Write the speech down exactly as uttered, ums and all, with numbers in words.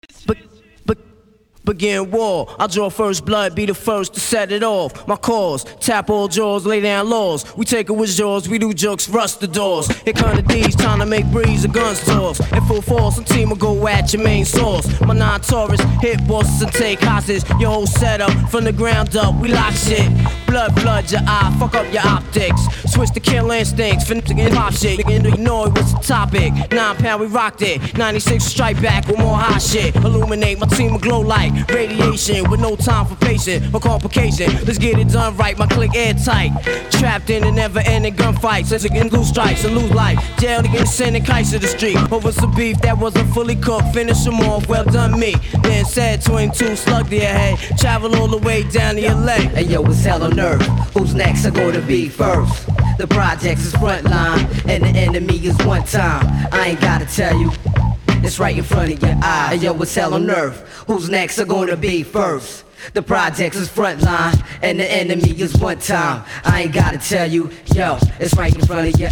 But, but, begin war. I draw first blood, be the first to set it off. My cause, tap all jaws, lay down laws. We take it with jaws, we do jokes, rust the doors. Here come the D's, trying to make breeze of guns toss. In full force, some team will go at your main source. My non-Taurus, hit bosses and take hostage. Your whole setup, from the ground up, we lock shit. Blood flood your eye, fuck up your optics. Switch to kill instincts, finna get pop shit. Nigga, ignore what's the topic. Nine pound, we rocked it. ninety-six strike back with more hot shit. Illuminate, my team will glow like radiation with no time for patience or complication. Let's get it done right, my click airtight. Trapped in a never-ending gunfight. Says again, lose strikes and lose life. Jail to get sent and kites to the street. Over some beef that wasn't fully cooked. Finish them off, well done me. Then said twenty-two slug to your head. Travel all the way down to L A. Hey yo, it's hell on earth. Who's next are gonna be first? The projects is frontline, and the enemy is one time. I ain't gotta tell you, it's right in front of your eye. Hey yo, it's hell on earth. Who's next are gonna be first? The projects is frontline, and the enemy is one time. I ain't gotta tell you, yo, it's right in front of your